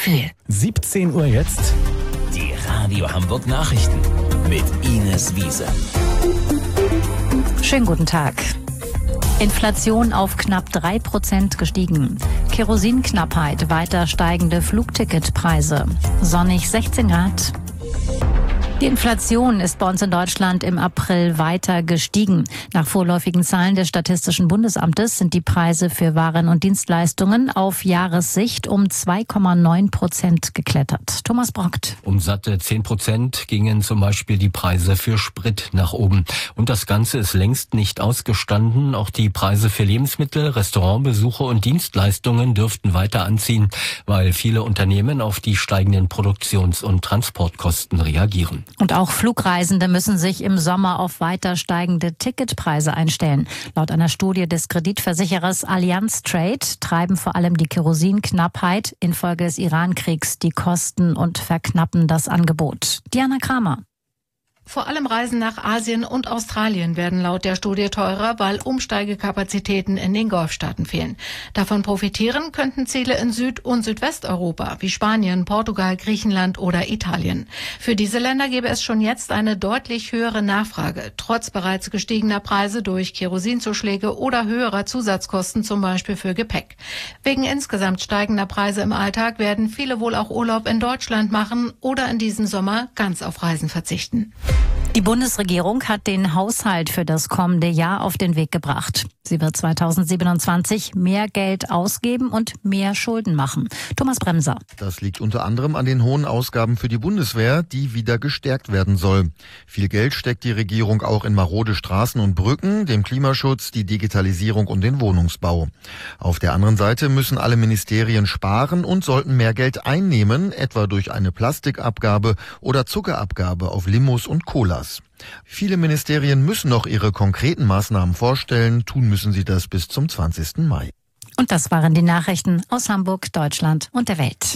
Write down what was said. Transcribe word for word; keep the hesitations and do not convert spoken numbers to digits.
Gefühl. siebzehn Uhr jetzt. Die Radio Hamburg Nachrichten mit Ines Wiese. Schönen guten Tag. Inflation auf knapp drei Prozent gestiegen. Kerosinknappheit, weiter steigende Flugticketpreise. Sonnig sechzehn Grad. Die Inflation ist bei uns in Deutschland im April weiter gestiegen. Nach vorläufigen Zahlen des Statistischen Bundesamtes sind die Preise für Waren und Dienstleistungen auf Jahressicht um zwei Komma neun Prozent geklettert. Thomas Brockt. Um satte zehn Prozent gingen zum Beispiel die Preise für Sprit nach oben. Und das Ganze ist längst nicht ausgestanden. Auch die Preise für Lebensmittel, Restaurantbesuche und Dienstleistungen dürften weiter anziehen, weil viele Unternehmen auf die steigenden Produktions- und Transportkosten reagieren. Und auch Flugreisende müssen sich im Sommer auf weiter steigende Ticketpreise einstellen. Laut einer Studie des Kreditversicherers Allianz Trade treiben vor allem die Kerosinknappheit infolge des Iran-Kriegs die Kosten und verknappen das Angebot. Diana Kramer. Vor allem Reisen nach Asien und Australien werden laut der Studie teurer, weil Umsteigekapazitäten in den Golfstaaten fehlen. Davon profitieren könnten Ziele in Süd- und Südwesteuropa, wie Spanien, Portugal, Griechenland oder Italien. Für diese Länder gäbe es schon jetzt eine deutlich höhere Nachfrage, trotz bereits gestiegener Preise durch Kerosinzuschläge oder höherer Zusatzkosten, zum Beispiel für Gepäck. Wegen insgesamt steigender Preise im Alltag werden viele wohl auch Urlaub in Deutschland machen oder in diesem Sommer ganz auf Reisen verzichten. Die Bundesregierung hat den Haushalt für das kommende Jahr auf den Weg gebracht. Sie wird zweitausendsiebenundzwanzig mehr Geld ausgeben und mehr Schulden machen. Thomas Bremser. Das liegt unter anderem an den hohen Ausgaben für die Bundeswehr, die wieder gestärkt werden soll. Viel Geld steckt die Regierung auch in marode Straßen und Brücken, dem Klimaschutz, die Digitalisierung und den Wohnungsbau. Auf der anderen Seite müssen alle Ministerien sparen und sollten mehr Geld einnehmen, etwa durch eine Plastikabgabe oder Zuckerabgabe auf Limos und Colas. Viele Ministerien müssen noch ihre konkreten Maßnahmen vorstellen, tun müssen sie das bis zum zwanzigsten Mai. Und das waren die Nachrichten aus Hamburg, Deutschland und der Welt.